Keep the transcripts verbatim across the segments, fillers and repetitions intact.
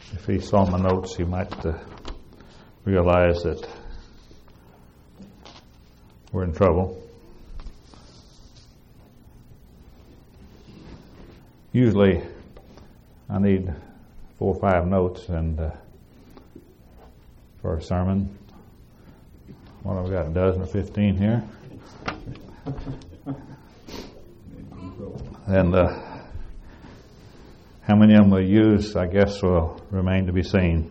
if he saw my notes, he might uh, realize that we're in trouble. Usually, I need four or five notes, and uh, for a sermon, what have we got? A dozen or fifteen here, and uh, how many of them we'll use, I guess, will remain to be seen.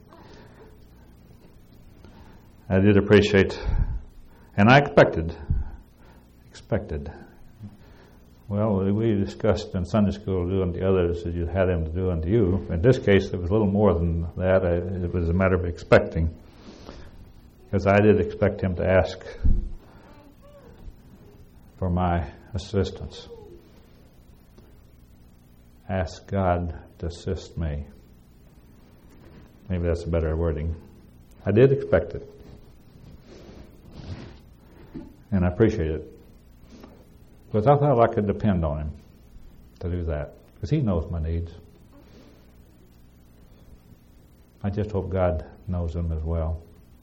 I did appreciate, and I expected, expected. Well, we discussed in Sunday school do unto others as you had them to do unto you. In this case, it was a little more than that. It was a matter of expecting, because I did expect him to ask for my assistance. Ask God to assist me. Maybe that's a better wording. I did expect it, and I appreciate it. Because I thought I could depend on him to do that. Because he knows my needs. I just hope God knows them as well.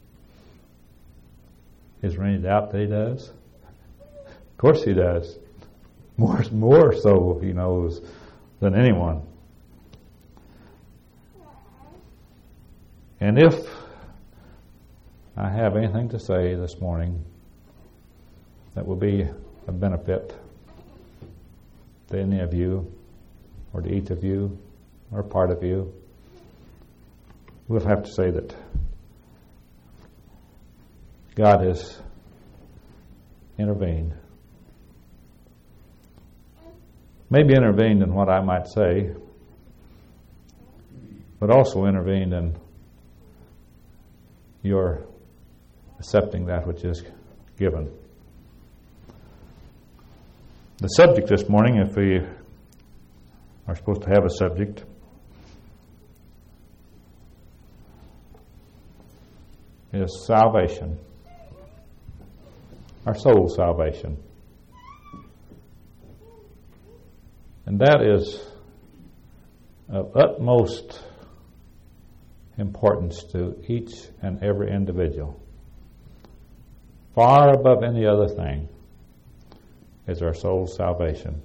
Is there any doubt that he does? Of course he does. More, more so he knows than anyone. And if I have anything to say this morning that will be a benefit to any of you, or to each of you, or part of you, we'll have to say that God has intervened. Maybe intervened in what I might say, but also intervened in your accepting that which is given. The subject this morning, if we are supposed to have a subject, is salvation. Our soul salvation. And that is of utmost importance to each and every individual. Far above any other thing is our soul's salvation.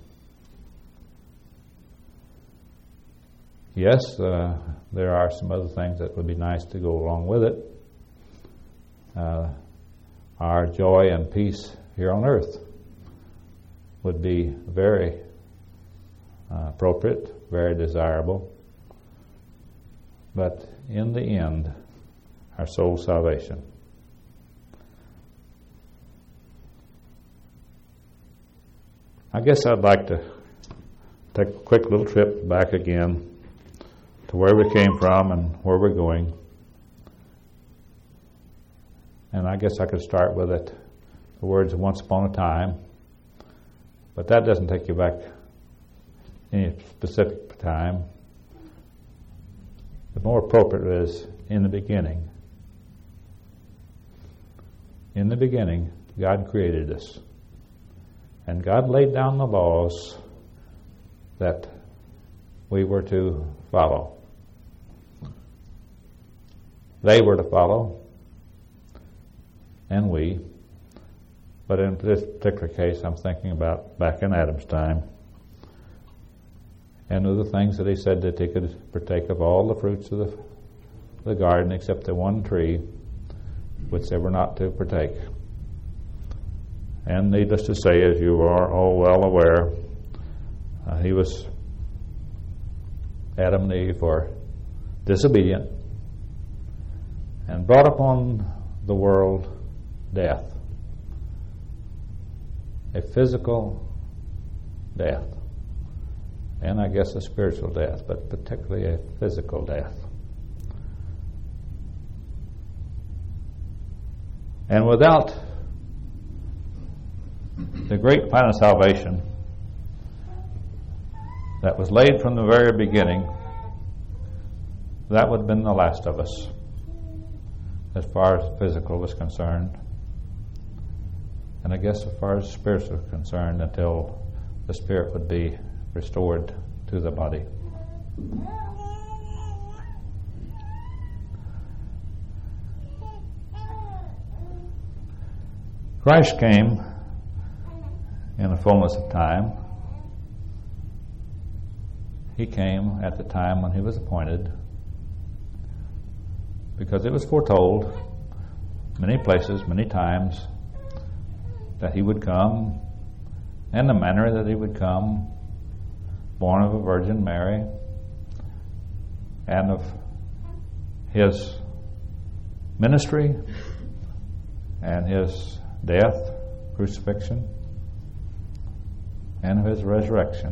Yes, uh, there are some other things that would be nice to go along with it. Uh, our joy and peace here on earth would be very uh, appropriate, very desirable. But in the end, our soul's salvation. I guess I'd like to take a quick little trip back again to where we came from and where we're going. And I guess I could start with it, the words of once upon a time. But that doesn't take you back any specific time. The more appropriate is in the beginning. In the beginning, God created us. And God laid down the laws that we were to follow. They were to follow, and we. But in this particular case, I'm thinking about back in Adam's time. And of the things that he said that they could partake of all the fruits of the, the garden except the one tree, which they were not to partake. And needless to say, as you are all well aware, uh, he was, Adam and Eve were disobedient and brought upon the world death. A physical death. And I guess a spiritual death, but particularly a physical death. And without the great plan of salvation that was laid from the very beginning, that would have been the last of us as far as physical was concerned. And I guess as far as spiritual was concerned, until the spirit would be restored to the body. Christ came in the fullness of time. He came at the time when he was appointed, because it was foretold many places, many times, that he would come, and the manner that he would come, born of a Virgin Mary, and of his ministry and his death, crucifixion, and of his resurrection.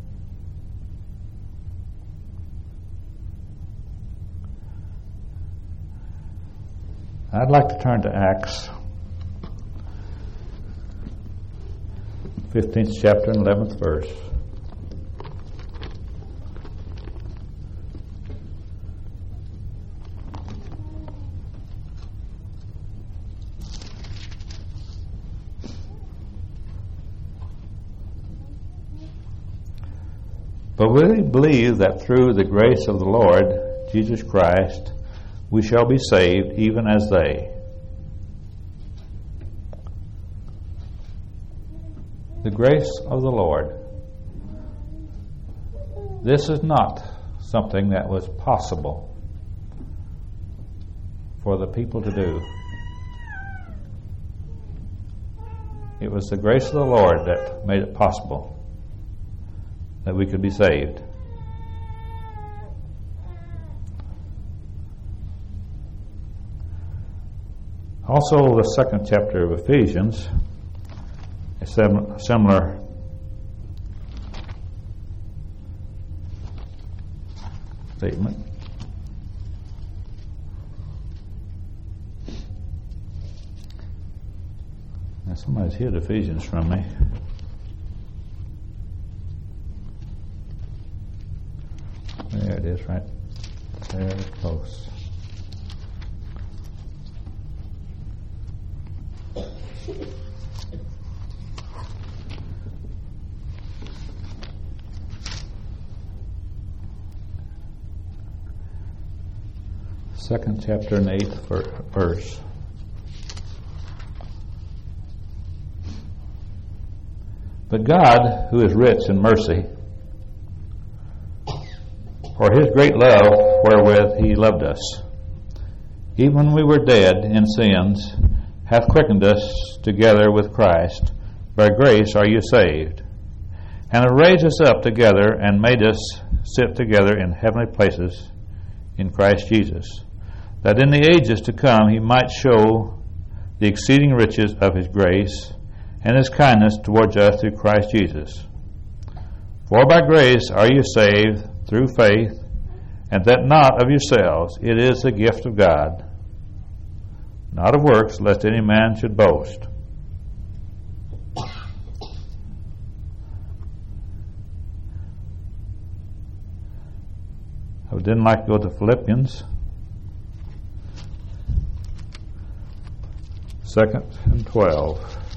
I'd like to turn to Acts, fifteenth chapter and eleventh verse. But we believe that through the grace of the Lord Jesus Christ we shall be saved even as they. The grace of the Lord. This is not something that was possible for the people to do. It was the grace of the Lord that made it possible that we could be saved. Also, the second chapter of Ephesians, a sim- similar statement. Now, somebody's hid Ephesians from me. There it is, right there, close. Second chapter and eighth verse. But God, who is rich in mercy, for his great love wherewith he loved us, even when we were dead in sins, hath quickened us together with Christ. By grace are you saved, and hath raised us up together and made us sit together in heavenly places in Christ Jesus, that in the ages to come he might show the exceeding riches of his grace and his kindness towards us through Christ Jesus. For by grace are you saved through faith, and that not of yourselves, it is the gift of God, not of works, lest any man should boast. I didn't like to go to Philippians, second and twelve.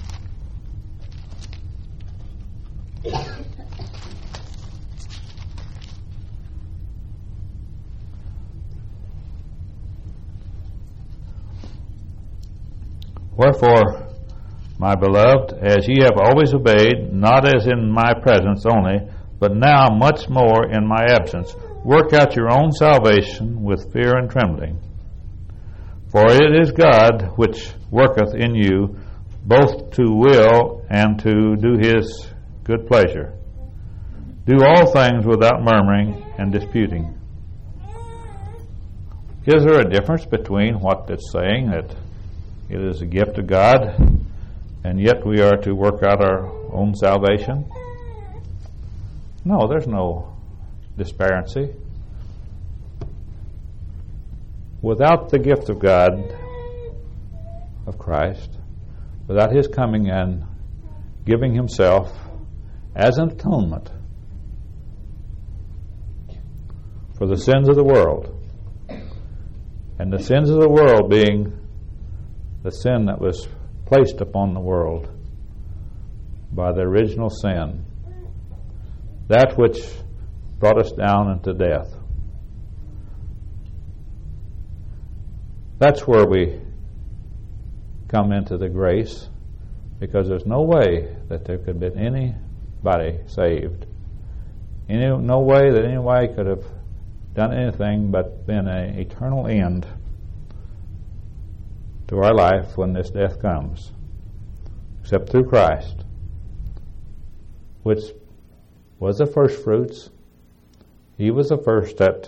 Wherefore, my beloved, as ye have always obeyed, not as in my presence only, but now much more in my absence, work out your own salvation with fear and trembling. For it is God which worketh in you, both to will and to do his good pleasure. Do all things without murmuring and disputing. Is there a difference between what it's saying, that it is a gift of God, and yet we are to work out our own salvation? No, there's no disparity. Without the gift of God, of Christ, without his coming and giving himself as an atonement for the sins of the world, and the sins of the world being the sin that was placed upon the world by the original sin, that which brought us down into death. That's where we come into the grace because there's no way that there could have been anybody saved. Any, no way that anybody could have done anything but been an eternal end to our life when this death comes, except through Christ, which was the first fruits. He was the first that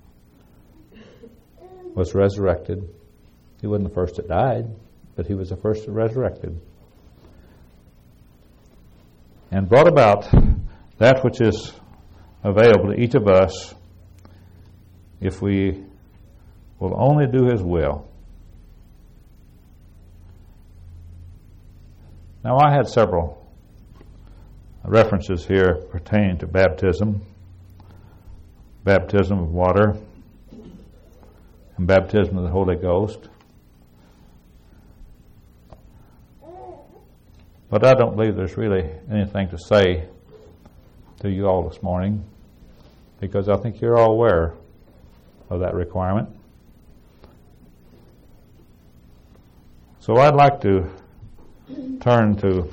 was resurrected. He wasn't the first that died, but he was the first that resurrected and brought about that which is available to each of us if we will only do his will. Now, I had several references here pertaining to baptism, baptism of water, and baptism of the Holy Ghost. But I don't believe there's really anything to say to you all this morning, because I think you're all aware of that requirement. So I'd like to turn to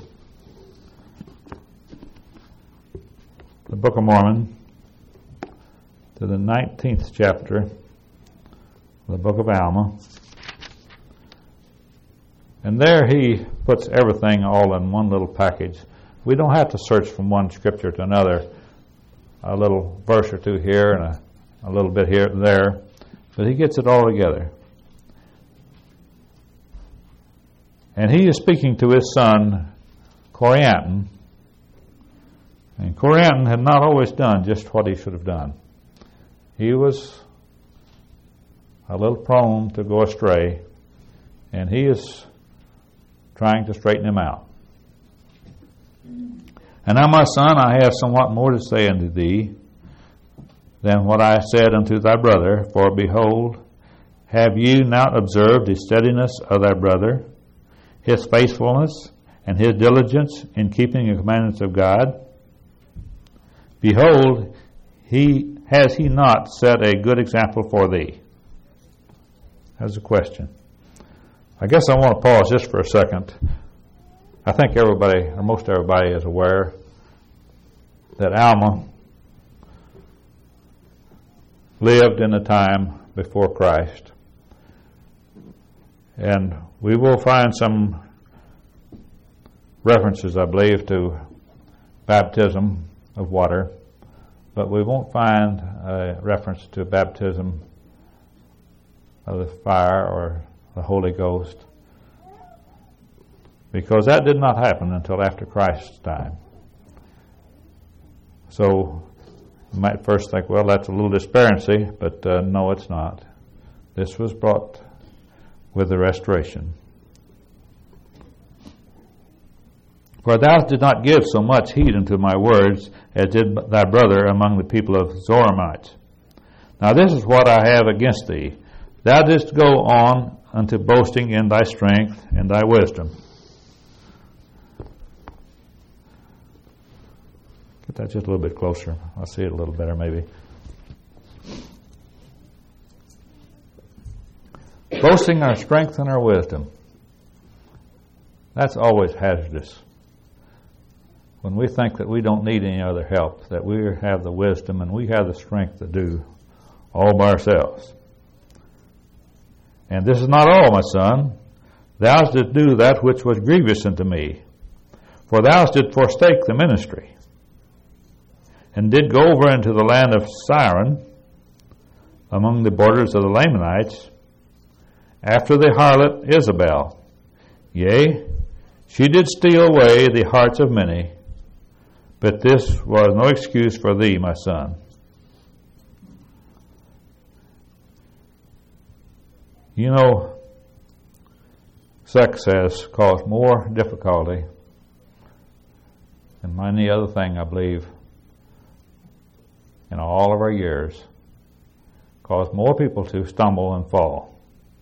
the Book of Mormon, to the nineteenth chapter of the Book of Alma. And there he puts everything all in one little package. We don't have to search from one scripture to another, a little verse or two here and a, a little bit here and there, but he gets it all together. And he is speaking to his son, Corianton. And Corianton had not always done just what he should have done. He was a little prone to go astray, and he is trying to straighten him out. And now, my son, I have somewhat more to say unto thee than what I said unto thy brother. For behold, have you not observed the steadiness of thy brother, his faithfulness, and his diligence in keeping the commandments of God? Behold, he has he not set a good example for thee? That's a question. I guess I want to pause just for a second. I think everybody, or most everybody, is aware that Alma lived in a time before Christ. And we will find some references, I believe, to baptism of water, but we won't find a reference to baptism of the fire or the Holy Ghost, because that did not happen until after Christ's time. So you might first think, well, that's a little disparity, but uh, no, it's not. This was brought with the restoration. For thou didst not give so much heed unto my words as did thy brother among the people of Zoramites. Now this is what I have against thee. Thou didst go on unto boasting in thy strength and thy wisdom. Get that just a little bit closer. I'll see it a little better maybe. Boasting our strength and our wisdom. That's always hazardous. When we think that we don't need any other help, that we have the wisdom and we have the strength to do all by ourselves. And this is not all, my son. Thou didst do that which was grievous unto me. For thou didst forsake the ministry, and did go over into the land of Siren, among the borders of the Lamanites, after the harlot Isabel. Yea, she did steal away the hearts of many, but this was no excuse for thee, my son. You know, sex has caused more difficulty than any other thing, I believe, in all of our years. Caused more people to stumble and fall.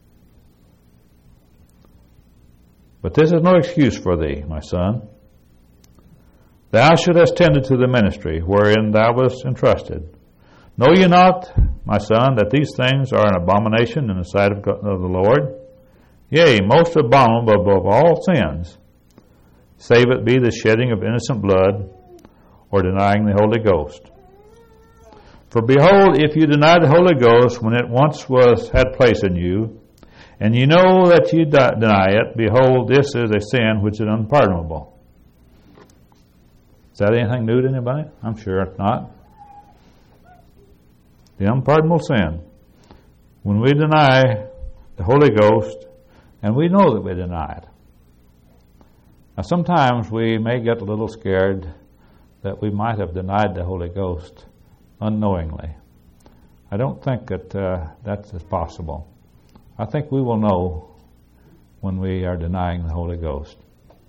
But this is no excuse for thee, my son. Thou shouldst have tended to the ministry wherein thou wast entrusted. Know ye not, my son, that these things are an abomination in the sight of, God, of the Lord? Yea, most abominable above all sins. save it be the shedding of innocent blood or denying the Holy Ghost. For behold, if you deny the Holy Ghost when it once was had place in you, and you know that you deny it, behold, this is a sin which is unpardonable. Is that anything new to anybody? I'm sure it's not. The unpardonable sin. When we deny the Holy Ghost, and we know that we deny it. Now sometimes we may get a little scared that we might have denied the Holy Ghost unknowingly. I don't think that uh, that's possible. I think we will know when we are denying the Holy Ghost.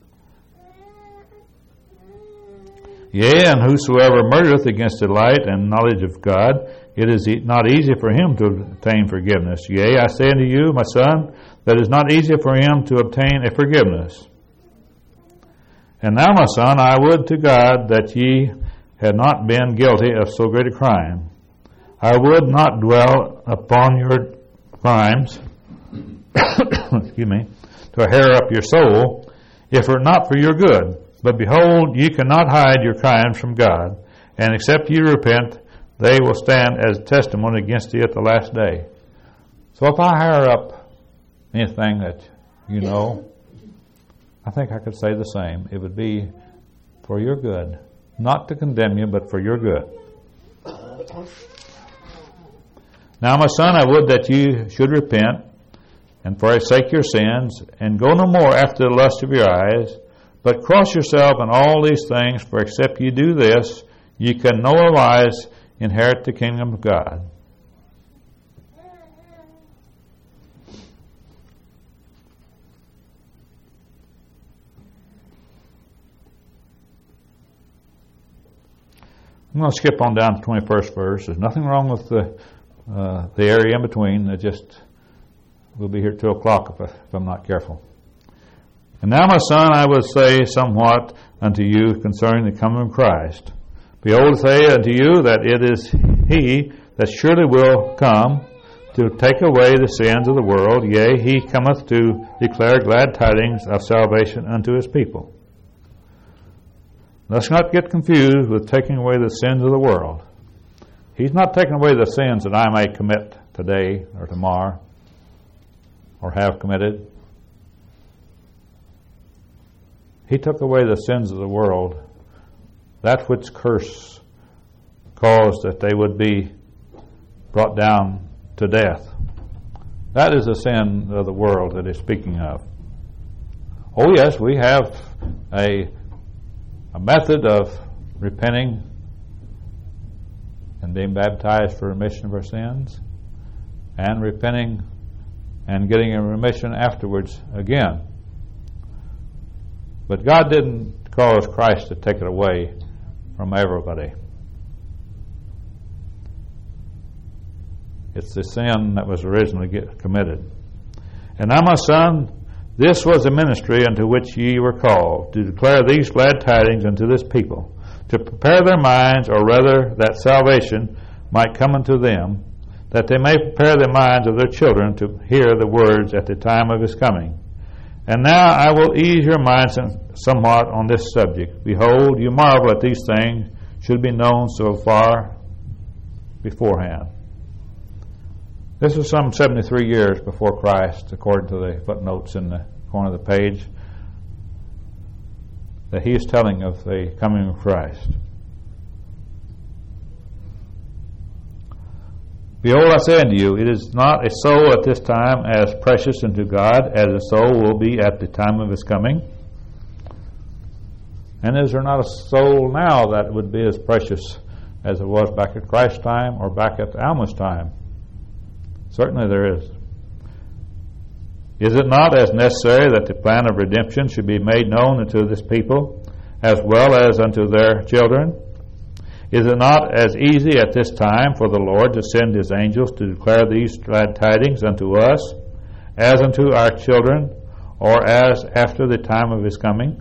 Yea, and whosoever murdereth against the light and knowledge of God, it is not easy for him to obtain forgiveness. Yea, I say unto you, my son, that it is not easy for him to obtain a forgiveness. And now, my son, I would to God that ye had not been guilty of so great a crime. I would not dwell upon your crimes, excuse me, to harrow up your soul, if it were not for your good. But behold, ye cannot hide your crimes from God, and except ye repent, they will stand as testimony against you at the last day. So if I harrow up anything that you know, I think I could say the same. It would be for your good. Not to condemn you, but for your good. Now, my son, I would that you should repent, and forsake your sins, and go no more after the lust of your eyes, but cross yourself in all these things, for except you do this, you can no wise inherit the kingdom of God. I'm going to skip on down to the twenty-first verse. There's nothing wrong with the uh, the area in between. It just we'll be here till o'clock if, I, if I'm not careful. And now, my son, I will say somewhat unto you concerning the coming of Christ. Behold, I say unto you that it is he that surely will come to take away the sins of the world. Yea, he cometh to declare glad tidings of salvation unto his people. Let's not get confused with taking away the sins of the world. He's not taking away the sins that I may commit today or tomorrow or have committed. He took away the sins of the world, that which curse caused that they would be brought down to death. That is the sin of the world that he's speaking of. Oh yes, we have a, a method of repenting and being baptized for remission of our sins, and repenting and getting a remission afterwards again. But God didn't cause Christ to take it away from everybody. It's the sin that was originally get committed. And now, my son, this was the ministry unto which ye were called, to declare these glad tidings unto this people, to prepare their minds, or rather that salvation might come unto them, that they may prepare the minds of their children to hear the words at the time of his coming. And now I will ease your minds somewhat on this subject. Behold, you marvel at these things should be known so far beforehand. This is some seventy-three years before Christ, according to the footnotes in the corner of the page, that he is telling of the coming of Christ. Behold, I say unto you, it is not a soul at this time as precious unto God as a soul will be at the time of his coming. And is there not a soul now that would be as precious as it was back at Christ's time or back at Alma's time? Certainly there is. Is it not as necessary that the plan of redemption should be made known unto this people as well as unto their children? Is it not as easy at this time for the Lord to send his angels to declare these glad tidings unto us as unto our children, or as after the time of his coming?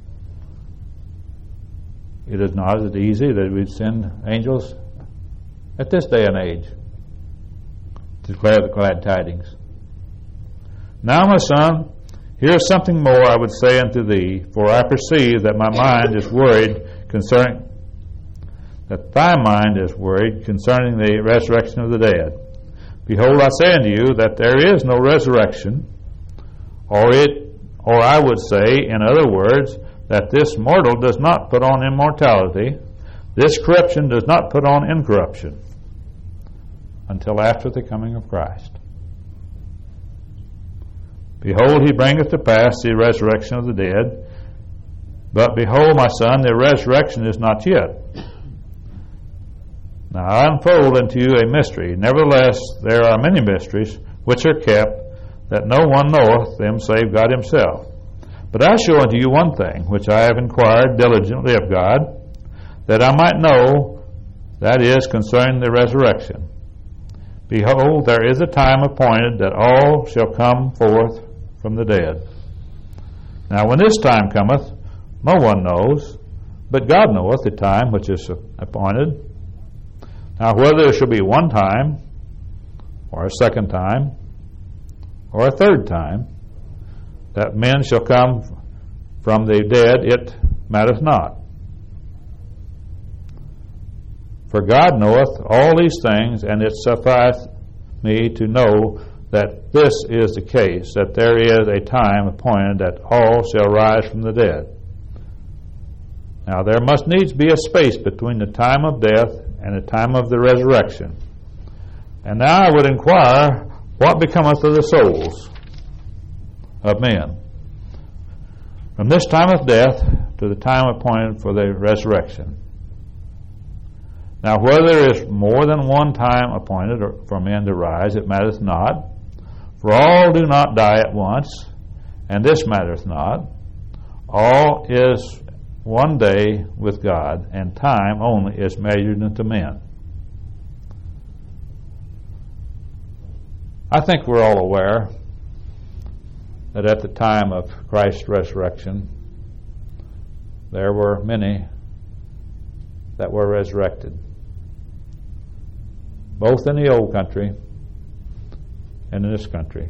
It is not as easy that we'd send angels at this day and age to declare the glad tidings. Now, my son, Here is something more I would say unto thee, for I perceive that my mind is worried concerning that thy mind is worried concerning the resurrection of the dead. Behold, I say unto you that there is no resurrection, or it, or I would say, in other words, that this mortal does not put on immortality, this corruption does not put on incorruption, until after the coming of Christ. Behold, he bringeth to pass the resurrection of the dead. But behold, my son, the resurrection is not yet. Now I unfold unto you a mystery. Nevertheless, there are many mysteries which are kept, that no one knoweth them save God himself. But I show unto you one thing, which I have inquired diligently of God, that I might know, that is, concerning the resurrection. Behold, there is a time appointed that all shall come forth from the dead. Now when this time cometh, no one knows, but God knoweth the time which is appointed. Now whether there shall be one time, or a second time, or a third time, that men shall come from the dead, it matters not. For God knoweth all these things, and it sufficeth me to know that this is the case, that there is a time appointed that all shall rise from the dead. Now there must needs be a space between the time of death and the time of the resurrection. And now I would inquire, what becometh of the souls of men from this time of death to the time appointed for the resurrection? Now whether there is more than one time appointed for men to rise, it mattereth not. For all do not die at once, and this mattereth not. All is one day with God, and time only is measured unto men. I think we're all aware that at the time of Christ's resurrection, there were many that were resurrected, both in the old country and in this country.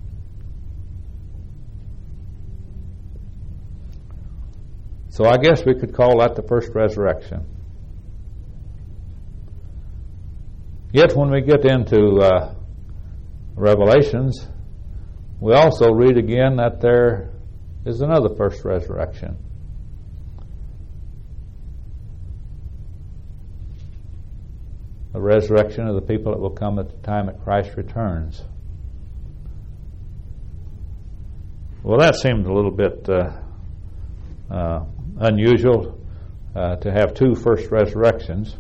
So I guess we could call that the first resurrection. Yet when we get into uh, Revelations, we also read again that there is another first resurrection. The resurrection of the people that will come at the time that Christ returns. Well, that seemed a little bit uh, uh, unusual uh, to have two first resurrections.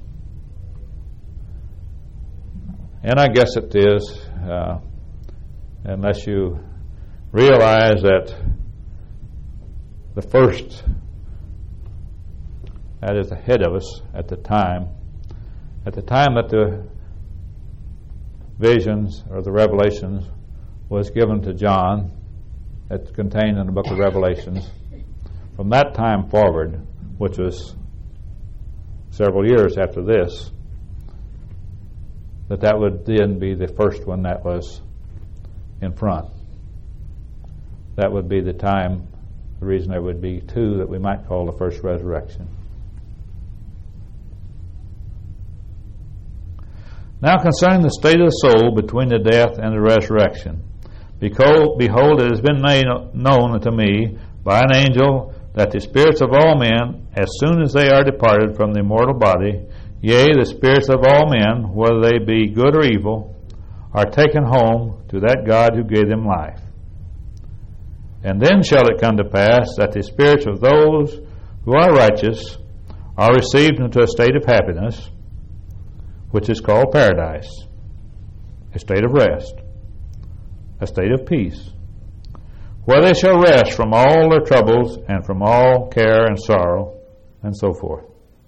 And I guess it is, uh, unless you realize that the first that is ahead of us at the time, at the time that the visions or the revelations was given to John, that's contained in the book of Revelations, from that time forward, which was several years after this, that that would then be the first one that was in front. That would be the time, the reason there would be two that we might call the first resurrection. Now concerning the state of the soul between the death and the resurrection. Behold, behold, it has been made known unto me by an angel that the spirits of all men, as soon as they are departed from the mortal body, yea, the spirits of all men, whether they be good or evil, are taken home to that God who gave them life. And then shall it come to pass that the spirits of those who are righteous are received into a state of happiness, which is called paradise, a state of rest, a state of peace, where they shall rest from all their troubles and from all care and sorrow, and so forth.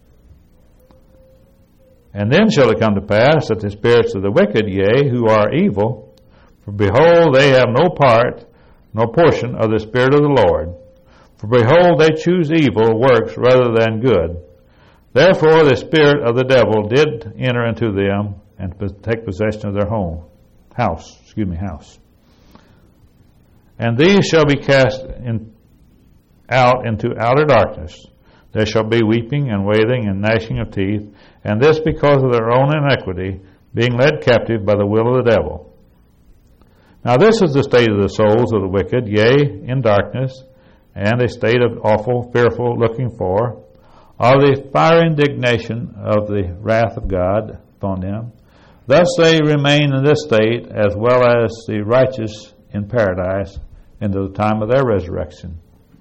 And then shall it come to pass that the spirits of the wicked, yea, who are evil, for behold, they have no part, no portion of the Spirit of the Lord. For behold, they choose evil works rather than good. Therefore the spirit of the devil did enter into them and take possession of their home, house, excuse me, house. And these shall be cast in, out into outer darkness. There shall be weeping and wailing and gnashing of teeth, and this because of their own iniquity, being led captive by the will of the devil. Now this is the state of the souls of the wicked, yea, in darkness, and a state of awful, fearful looking for, of the fire indignation of the wrath of God upon them. Thus they remain in this state, as well as the righteous in paradise, into the time of their resurrection.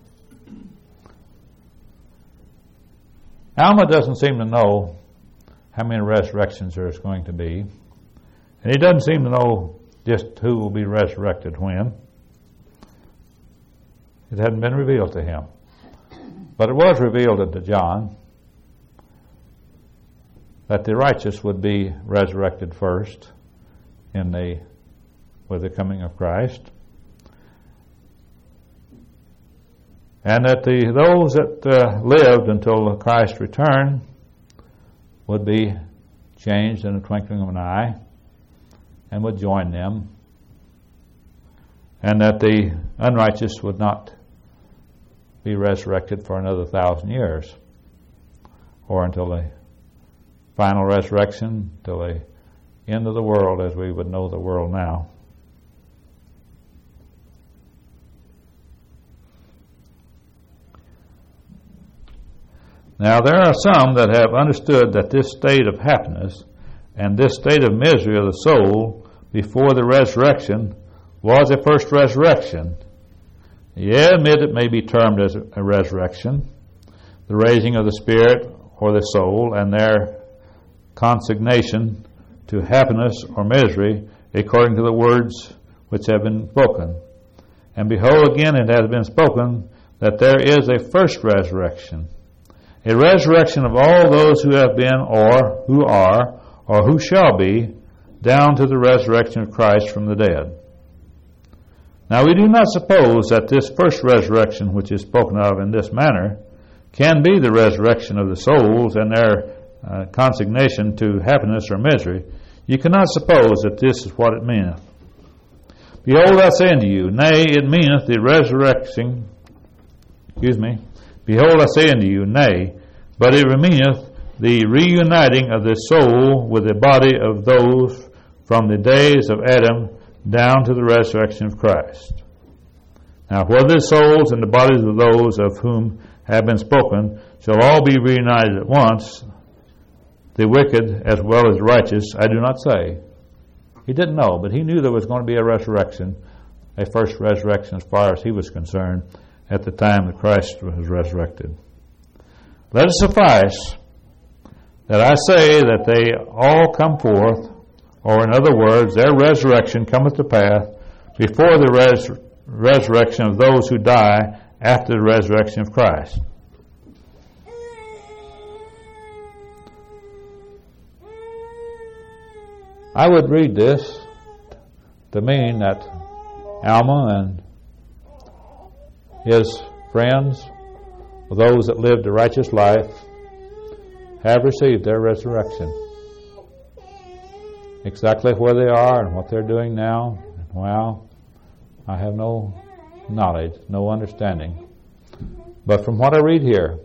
Alma doesn't seem to know how many resurrections there's going to be, and he doesn't seem to know just who will be resurrected when. It hadn't been revealed to him. But it was revealed unto John that the righteous would be resurrected first in the with the coming of Christ, and that the those that uh, lived until Christ's return would be changed in the twinkling of an eye and would join them, and that the unrighteous would not be resurrected for another thousand years, or until the final resurrection, till the end of the world as we would know the world now. Now there are some that have understood that this state of happiness and this state of misery of the soul before the resurrection was a first resurrection. Yeah, admit it may be termed as a resurrection, the raising of the spirit or the soul and their consignation to happiness or misery according to the words which have been spoken. And behold, again it has been spoken that there is a first resurrection, a resurrection of all those who have been or who are or who shall be, down to the resurrection of Christ from the dead. Now we do not suppose that this first resurrection which is spoken of in this manner can be the resurrection of the souls and their uh, consignation to happiness or misery. You cannot suppose that this is what it meaneth. Behold, I say unto you, nay, it meaneth the resurrection, excuse me, behold, I say unto you, nay, but it meaneth the reuniting of the soul with the body of those from the days of Adam down to the resurrection of Christ. Now, whether the souls and the bodies of those of whom have been spoken shall all be reunited at once, the wicked as well as the righteous, I do not say. He didn't know, but he knew there was going to be a resurrection, a first resurrection as far as he was concerned at the time that Christ was resurrected. Let it suffice that I say that they all come forth, or in other words, their resurrection cometh to pass before the res- resurrection of those who die after the resurrection of Christ. I would read this to mean that Alma and his friends, those that lived a righteous life, have received their resurrection. Exactly where they are and what they're doing now, well, I have no knowledge, no understanding. But from what I read here,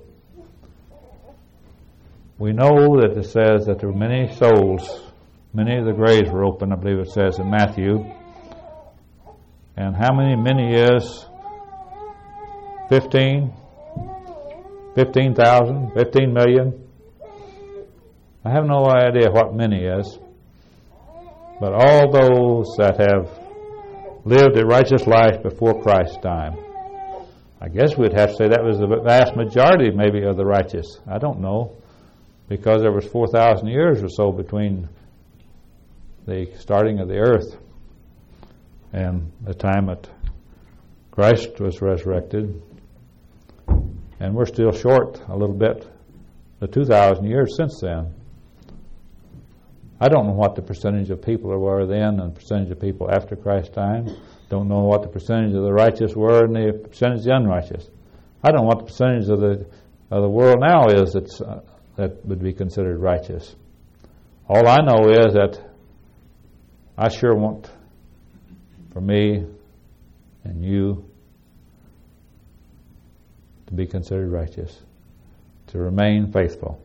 we know that it says that there were many souls, many of the graves were open, I believe it says in Matthew. And how many many is? Fifteen? Fifteen thousand? Fifteen million? I have no idea what many is. But all those that have lived a righteous life before Christ's time. I guess we'd have to say that was the vast majority maybe of the righteous. I don't know. Because there was four thousand years or so between the starting of the earth and the time that Christ was resurrected. And we're still short a little bit the two thousand years since then. I don't know what the percentage of people were then and the percentage of people after Christ's time. Don't know what the percentage of the righteous were and the percentage of the unrighteous. I don't know what the percentage of the of the world now is that's, uh, that would be considered righteous. All I know is that I sure want for me and you to be considered righteous, to remain faithful.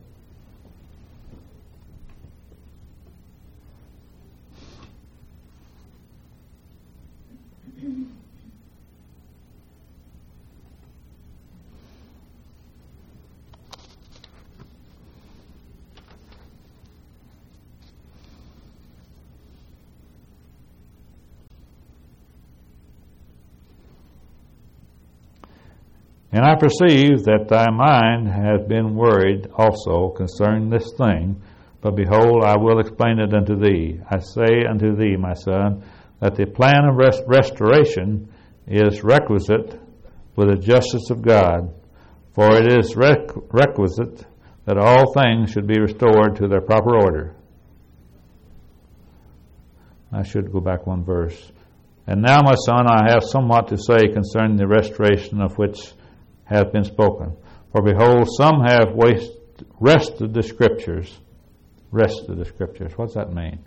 And I perceive that thy mind hath been worried also concerning this thing, but behold, I will explain it unto thee. I say unto thee, my son, that the plan of rest- restoration is requisite with the justice of God, for it is rec- requisite that all things should be restored to their proper order. I should go back one verse. And now, my son, I have somewhat to say concerning the restoration of which hath been spoken. For behold, some have waste, wrested the Scriptures. Wrested the Scriptures. What's that mean?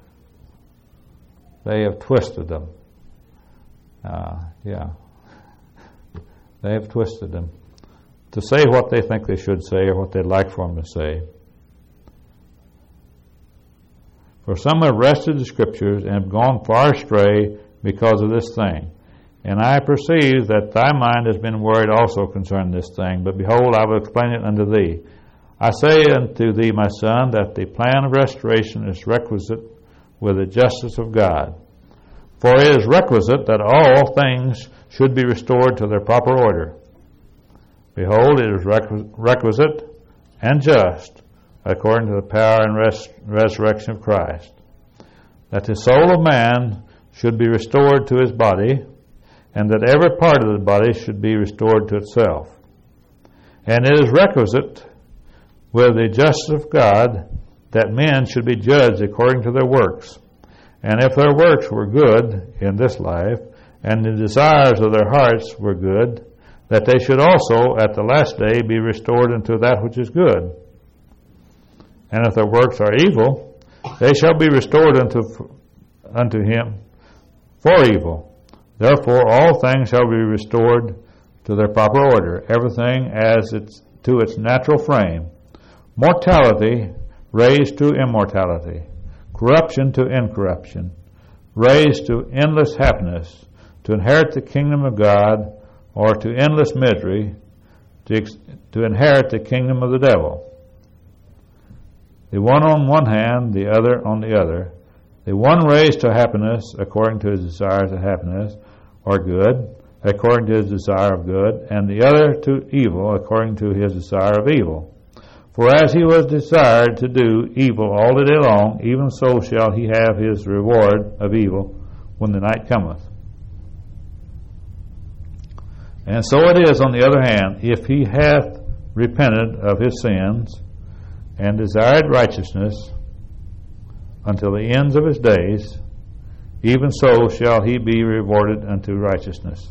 They have twisted them. Uh, yeah. They have twisted them to say what they think they should say or what they'd like for them to say. For some have wrested the Scriptures and have gone far astray because of this thing. And I perceive that thy mind has been worried also concerning this thing, but behold, I will explain it unto thee. I say unto thee, my son, that the plan of restoration is requisite with the justice of God. For it is requisite that all things should be restored to their proper order. Behold, it is requisite and just, according to the power and res- resurrection of Christ, that the soul of man should be restored to his body, and that every part of the body should be restored to itself. And it is requisite with the justice of God that men should be judged according to their works. And if their works were good in this life, and the desires of their hearts were good, that they should also at the last day be restored unto that which is good. And if their works are evil, they shall be restored unto, unto him for evil. Therefore, all things shall be restored to their proper order, everything as it's to its natural frame. Mortality raised to immortality, corruption to incorruption, raised to endless happiness, to inherit the kingdom of God, or to endless misery, to, ex- to inherit the kingdom of the devil. The one on one hand, the other on the other. The one raised to happiness according to his desires of happiness, or good, according to his desire of good, and the other to evil, according to his desire of evil. For as he was desired to do evil all the day long, even so shall he have his reward of evil when the night cometh. And so it is, on the other hand, if he hath repented of his sins, and desired righteousness until the ends of his days, even so shall he be rewarded unto righteousness.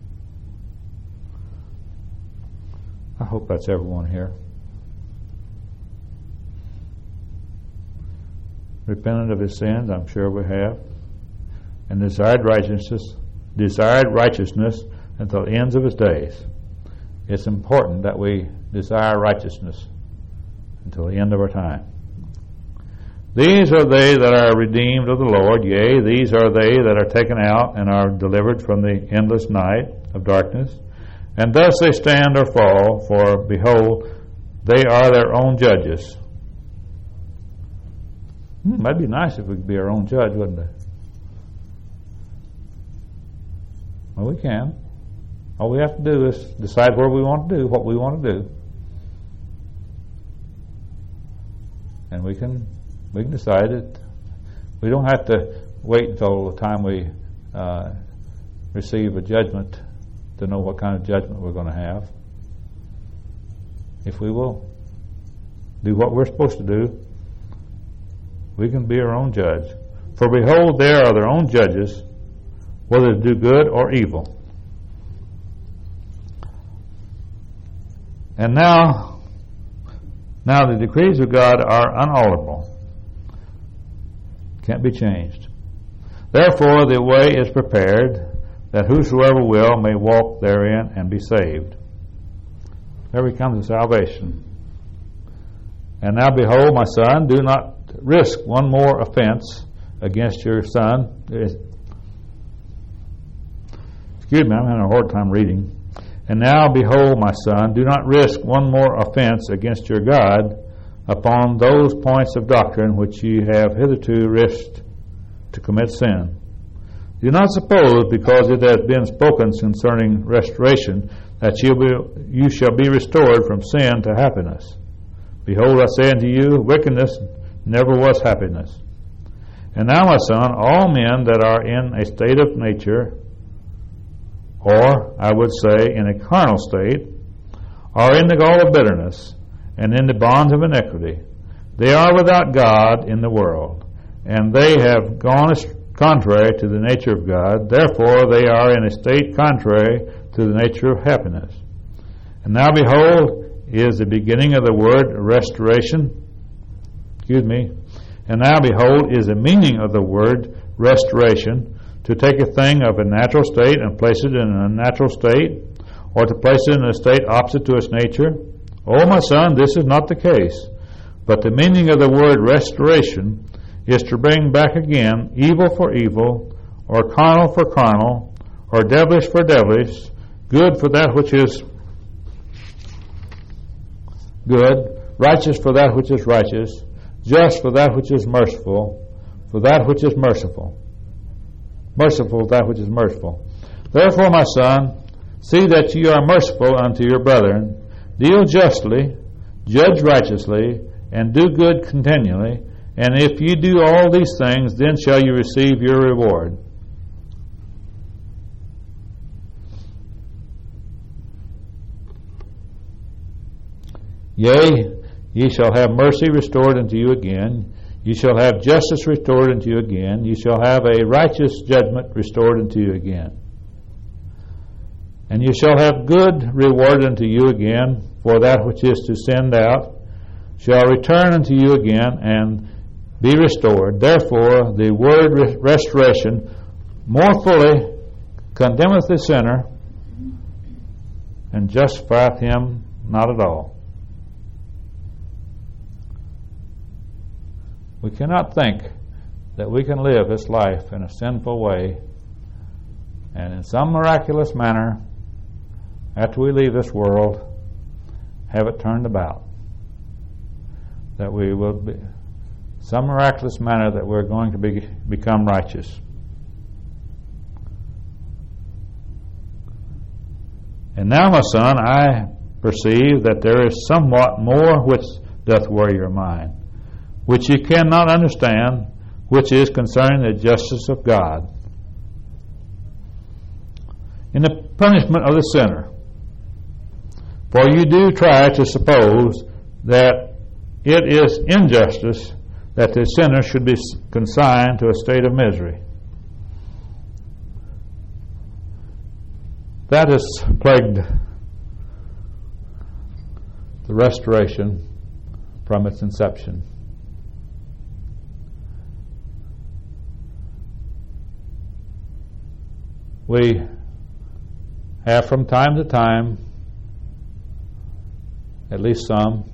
I hope that's everyone here. Repented of his sins, I'm sure we have, and desired righteousness, desired righteousness until the ends of his days. It's important that we desire righteousness until the end of our time. These are they that are redeemed of the Lord, yea, these are they that are taken out and are delivered from the endless night of darkness. And thus they stand or fall, for behold, they are their own judges. Hmm, that'd be nice if we could be our own judge, wouldn't it? Well, we can. All we have to do is decide where we want to do, what we want to do. And we can we can decide it. We don't have to wait until the time we uh, receive a judgment to know what kind of judgment we're going to have. If we will do what we're supposed to do, we can be our own judge. For behold, they are their own judges, whether to do good or evil. And now, now the decrees of God are unalterable, can't be changed. Therefore, the way is prepared that whosoever will may walk therein and be saved. There we come to salvation. And now behold, my son, do not risk one more offense against your son. Excuse me, I'm having a hard time reading. And now behold, my son, do not risk one more offense against your God upon those points of doctrine which ye have hitherto risked to commit sin. Do not suppose, because it has been spoken concerning restoration, that you, be, you shall be restored from sin to happiness. Behold, I say unto you, wickedness never was happiness. And now, my son, all men that are in a state of nature, or, I would say, in a carnal state, are in the gall of bitterness, and in the bonds of iniquity. They are without God in the world, and they have gone contrary to the nature of God. Therefore they are in a state contrary to the nature of happiness. And now behold, is the beginning of the word restoration. Excuse me. And now behold, is the meaning of the word restoration, to take a thing of a natural state and place it in an unnatural state, or to place it in a state opposite to its nature? O my son, this is not the case. But the meaning of the word restoration is to bring back again evil for evil, or carnal for carnal, or devilish for devilish, good for that which is good, righteous for that which is righteous, just for that which is merciful, for that which is merciful. Merciful for that which is merciful. Therefore, my son, see that ye are merciful unto your brethren, deal justly, judge righteously, and do good continually, and if ye do all these things, then shall you receive your reward. Yea, ye shall have mercy restored unto you again. Ye shall have justice restored unto you again. Ye shall have a righteous judgment restored unto you again. And ye shall have good reward unto you again, for that which is to send out shall return unto you again and be restored. Therefore the word restoration more fully condemneth the sinner and justifieth him not at all. We cannot think that we can live this life in a sinful way and in some miraculous manner, after we leave this world, have it turned about. That we will be, some miraculous manner that we're going to be, become righteous. And now, my son, I perceive that there is somewhat more which doth worry your mind, which ye cannot understand, which is concerning the justice of God. In the punishment of the sinner. For you do try to suppose that it is injustice that the sinner should be consigned to a state of misery. That has plagued the restoration from its inception. We have from time to time, at least some,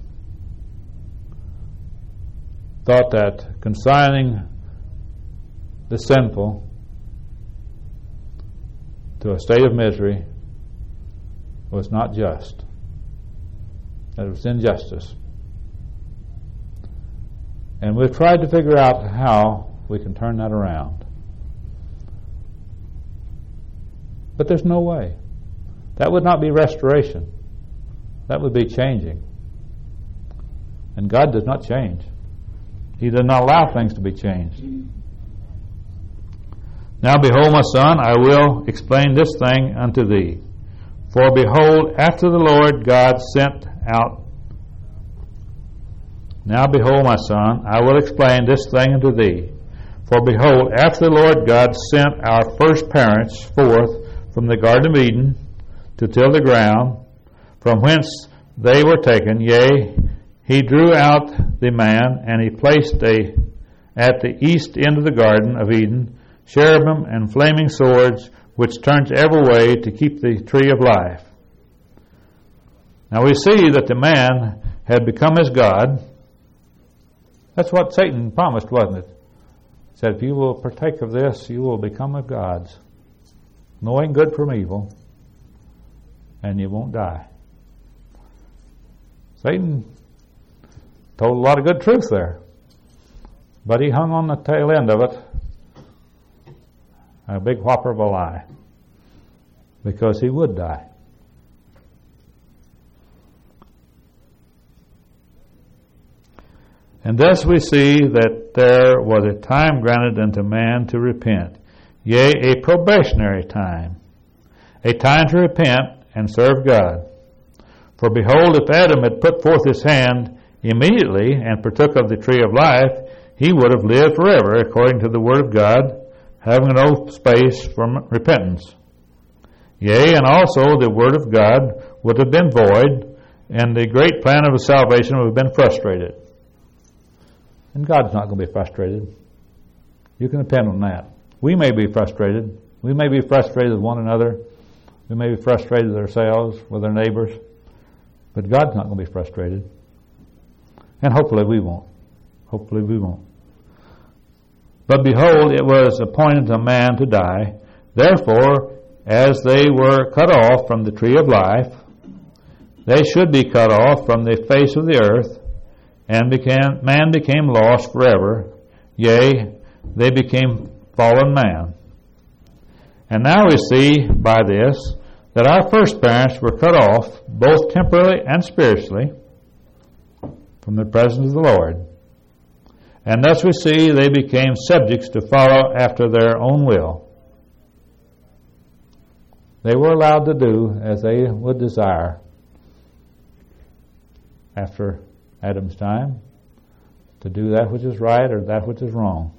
thought that consigning the sinful to a state of misery was not just, that it was injustice. And we've tried to figure out how we can turn that around. But there's no way. That would not be restoration. That would be changing. And God does not change. He does not allow things to be changed. Now behold, my son, I will explain this thing unto thee. For behold, after the Lord God sent out. Now behold, my son, I will explain this thing unto thee. For behold, after the Lord God sent our first parents forth from the Garden of Eden to till the ground, from whence they were taken, yea, he drew out the man, and he placed a, at the east end of the Garden of Eden cherubim and flaming swords, which turns every way to keep the tree of life. Now we see that the man had become as God. That's what Satan promised, wasn't it? He said, if you will partake of this, you will become as gods, knowing good from evil, and you won't die. Satan told a lot of good truth there, but he hung on the tail end of it, a big whopper of a lie, because he would die. And thus we see that there was a time granted unto man to repent, yea, a probationary time, a time to repent and serve God. For behold, if Adam had put forth his hand immediately and partook of the tree of life, he would have lived forever, according to the word of God, having no space for repentance. Yea, and also the word of God would have been void, and the great plan of salvation would have been frustrated. And God's not going to be frustrated. You can depend on that. We may be frustrated. We may be frustrated with one another. We may be frustrated with ourselves, with our neighbors. But God's not going to be frustrated. And hopefully we won't. Hopefully we won't. But behold, it was appointed to man to die. Therefore, as they were cut off from the tree of life, they should be cut off from the face of the earth, and became, man became lost forever. Yea, they became fallen man. And now we see by this that our first parents were cut off, both temporally and spiritually, from the presence of the Lord. And thus we see they became subjects to follow after their own will. They were allowed to do as they would desire after Adam's time, to do that which is right or that which is wrong.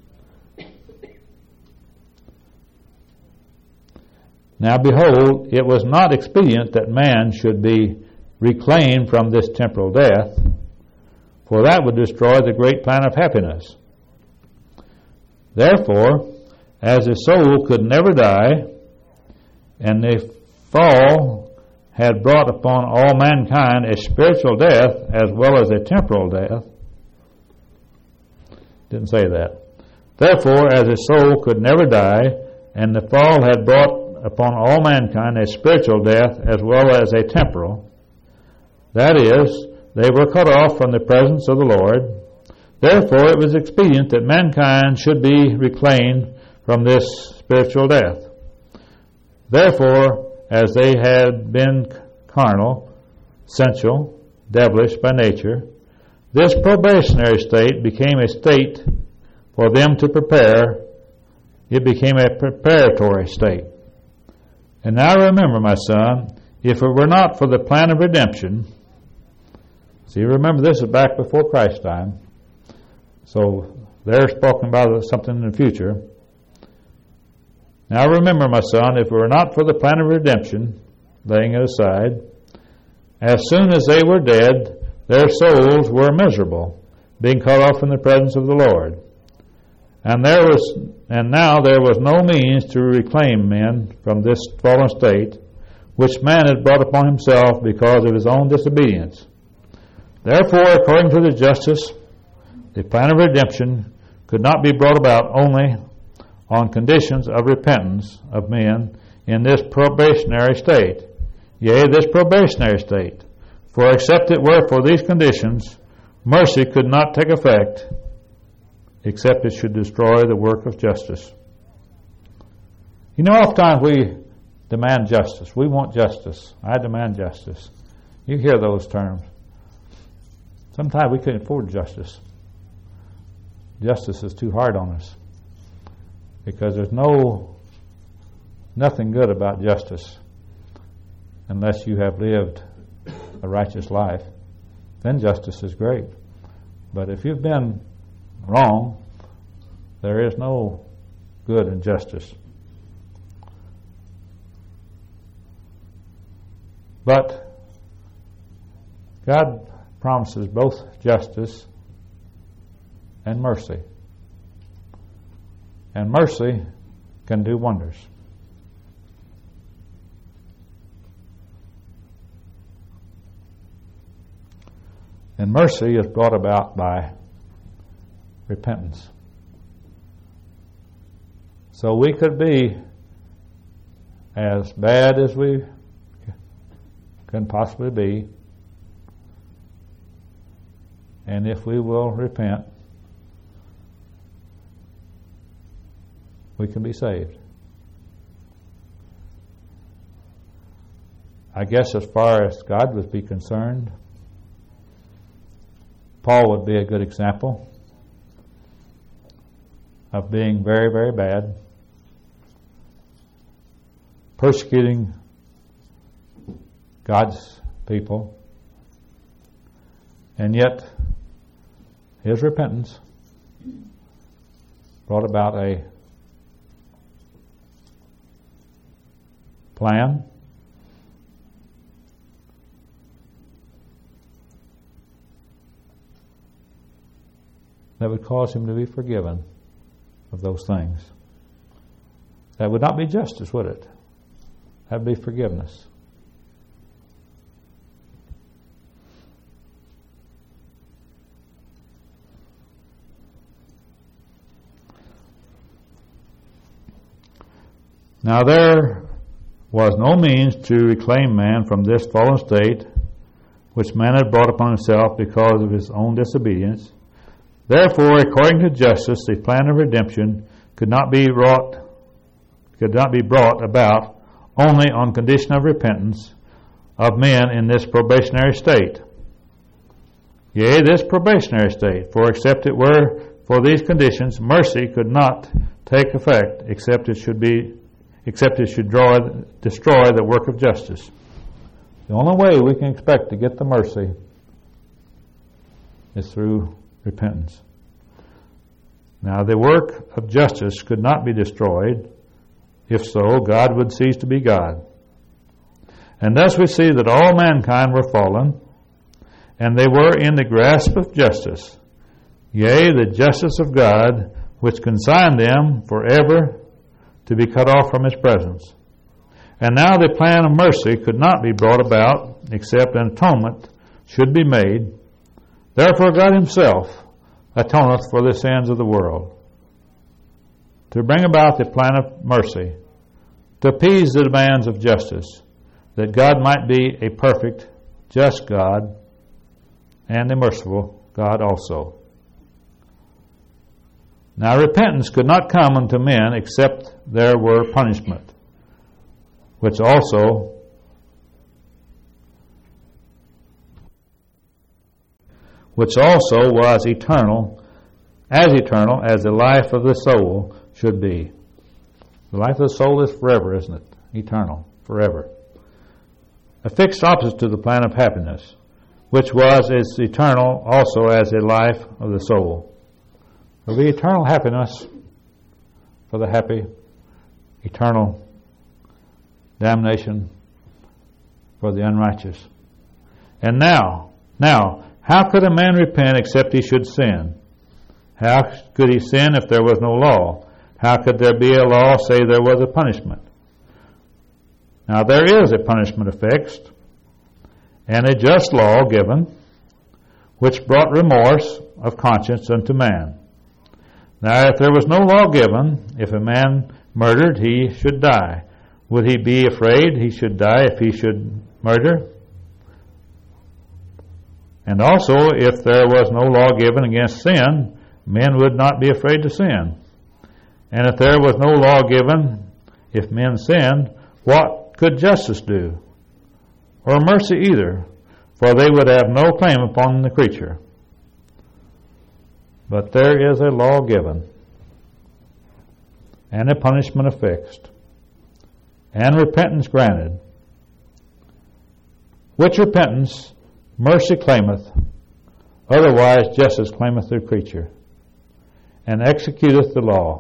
Now behold, it was not expedient that man should be reclaimed from this temporal death, for that would destroy the great plan of happiness. Therefore, as the soul could never die, and the fall had brought upon all mankind a spiritual death as well as a temporal death. Didn't say that. Therefore, as a soul could never die, and the fall had brought upon all mankind a spiritual death as well as a temporal, that is, they were cut off from the presence of the Lord. Therefore, it was expedient that mankind should be reclaimed from this spiritual death. Therefore, as they had been carnal, sensual, devilish by nature, this probationary state became a state for them to prepare. It became a preparatory state. And now remember, my son, if it were not for the plan of redemption, see, remember this is back before Christ's time, so they're spoken about something in the future. Now remember, my son, if it were not for the plan of redemption, laying it aside, as soon as they were dead, their souls were miserable, being cut off from the presence of the Lord. And there was, and now there was no means to reclaim men from this fallen state, which man had brought upon himself because of his own disobedience. Therefore, according to the justice, the plan of redemption could not be brought about only on conditions of repentance of men in this probationary state. Yea, this probationary state. For except it were for these conditions, mercy could not take effect, except it should destroy the work of justice. You know, oftentimes we demand justice. We want justice. I demand justice. You hear those terms. Sometimes we can't afford justice. Justice is too hard on us, because there's no nothing good about justice unless you have lived a righteous life. Then justice is great. But if you've been wrong, there is no good in justice. But God promises both justice and mercy. And mercy can do wonders. And mercy is brought about by repentance. So we could be as bad as we can possibly be, and if we will repent, we can be saved. I guess as far as God would be concerned, Paul would be a good example of being very, very bad, persecuting God's people, and yet his repentance brought about a plan that would cause him to be forgiven of those things. That would not be justice, would it? That would be forgiveness. Now there was no means to reclaim man from this fallen state which man had brought upon himself because of his own disobedience. Therefore, according to justice, the plan of redemption could not be wrought, could not be brought about only on condition of repentance of men in this probationary state. Yea, this probationary state, for except it were for these conditions, mercy could not take effect, except it should be, except it should draw, destroy the work of justice. The only way we can expect to get the mercy is through repentance. Now, the work of justice could not be destroyed. If so, God would cease to be God. And thus we see that all mankind were fallen, and they were in the grasp of justice. Yea, the justice of God, which consigned them forever to be cut off from His presence. And now the plan of mercy could not be brought about except an atonement should be made. Therefore God Himself atoneth for the sins of the world, to bring about the plan of mercy, to appease the demands of justice, that God might be a perfect, just God, and a merciful God also. Now repentance could not come unto men except there were punishment, which also which also was eternal, as eternal as the life of the soul should be. The life of the soul is forever, isn't it? Eternal, forever. A fixed opposite to the plan of happiness, which was as eternal also as the life of the soul. There will be eternal happiness for the happy, eternal damnation for the unrighteous. And now, now, how could a man repent except he should sin? How could he sin if there was no law? How could there be a law say there was a punishment? Now there is a punishment affixed, and a just law given, which brought remorse of conscience unto man. Now if there was no law given, if a man murdered, he should die. Would he be afraid he should die if he should murder? And also, if there was no law given against sin, men would not be afraid to sin. And if there was no law given, if men sinned, what could justice do? Or mercy either, for they would have no claim upon the creature. But there is a law given, and a punishment affixed, and repentance granted, which repentance mercy claimeth, otherwise justice claimeth the creature, and executeth the law.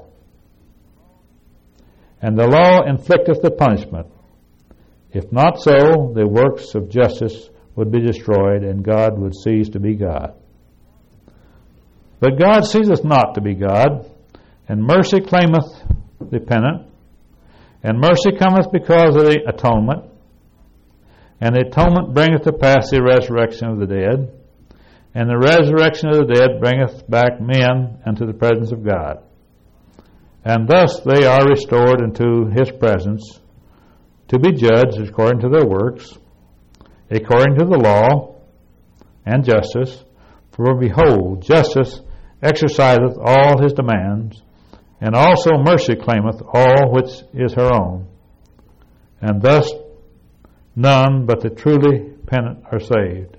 And the law inflicteth the punishment. If not so, the works of justice would be destroyed, and God would cease to be God. But God ceaseth not to be God, and mercy claimeth the penitent, and mercy cometh because of the atonement, and the atonement bringeth to pass the resurrection of the dead, And the resurrection of the dead bringeth back men unto the presence of God. And thus they are restored into his presence, to be judged according to their works, according to the law and justice. For behold, justice exerciseth all his demands, and also mercy claimeth all which is her own. And thus none but the truly penitent are saved.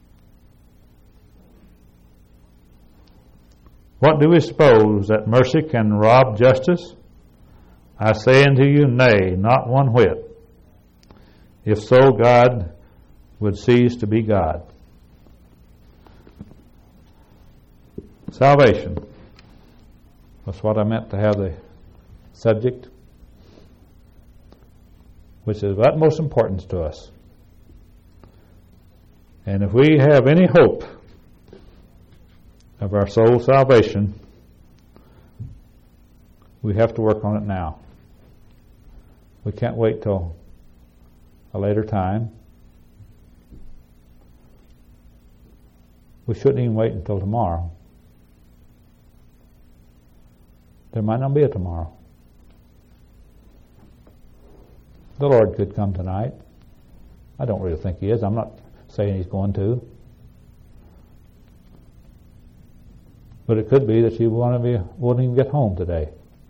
What do we suppose, that mercy can rob justice? I say unto you, nay, not one whit. If so, God would cease to be God. Salvation. That's what I meant to have the subject, which is of utmost importance to us. And if we have any hope of our soul's salvation, we have to work on it now. We can't wait till a later time. We shouldn't even wait until tomorrow. There might not be a tomorrow. The Lord could come tonight. I don't really think He is. I'm not saying He's going to. But it could be that you won't even get home today.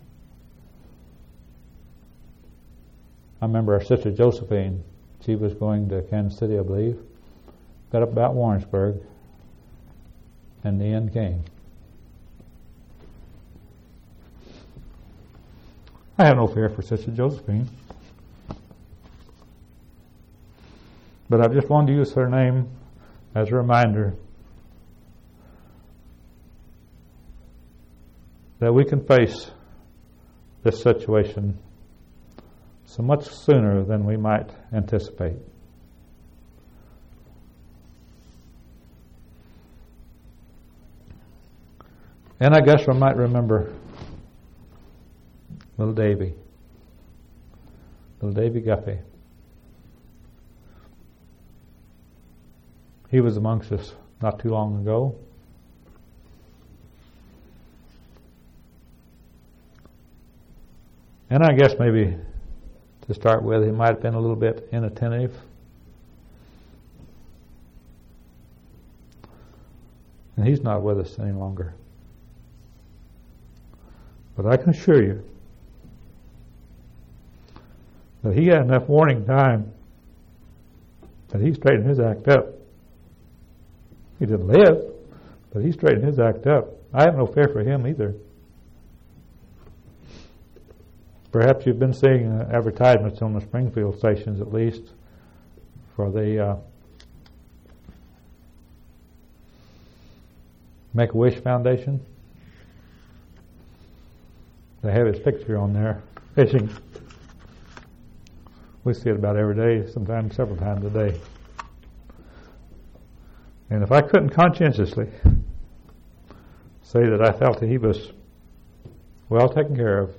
I remember our sister Josephine. She was going to Kansas City, I believe. Got up about Warrensburg, and the end came. I have no fear for Sister Josephine. But I just wanted to use her name as a reminder that we can face this situation so much sooner than we might anticipate. And I guess we might remember little Davy, little Davy Guffey. He was amongst us not too long ago. And I guess maybe to start with, he might have been a little bit inattentive. And he's not with us any longer. But I can assure you that he had enough warning time that he straightened his act up. He didn't live, but he straightened his act up. I have no fear for him either. Perhaps you've been seeing uh, advertisements on the Springfield stations, at least, for the uh, Make-A-Wish Foundation. They have his picture on there, fishing. We see it about every day, sometimes several times a day. And if I couldn't conscientiously say that I felt that he was well taken care of,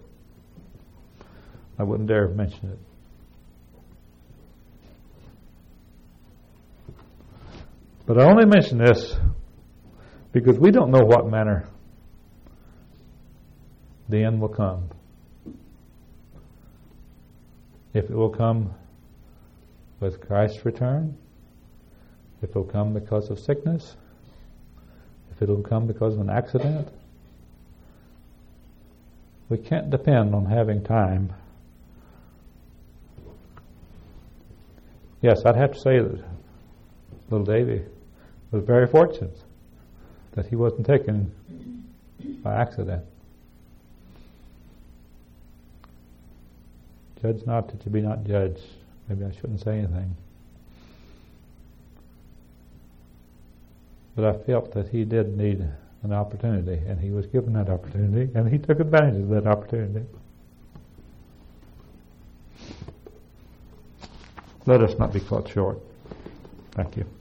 I wouldn't dare mention it. But I only mention this because we don't know what manner the end will come. If it will come with Christ's return, if it will come because of sickness, if it will come because of an accident, we can't depend on having time. Yes, I'd have to say that little Davy was very fortunate that he wasn't taken by accident. Judge not that you be not judged. Maybe I shouldn't say anything. But I felt that he did need an opportunity, and he was given that opportunity, and he took advantage of that opportunity. Let us not be caught short. Thank you.